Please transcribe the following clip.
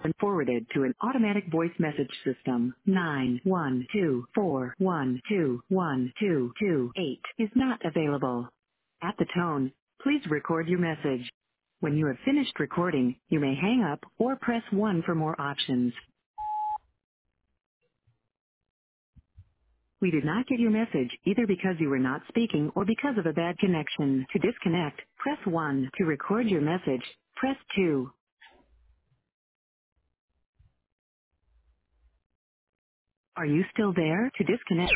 and forwarded to an automatic voice message system. 91241212228 is not available. At the tone, please record your message. When you have finished recording, you may hang up or press 1 for more options. We did not get your message either because you were not speaking or because of a bad connection. To disconnect, press 1. To record your message, press 2. Are you still there? To disconnect,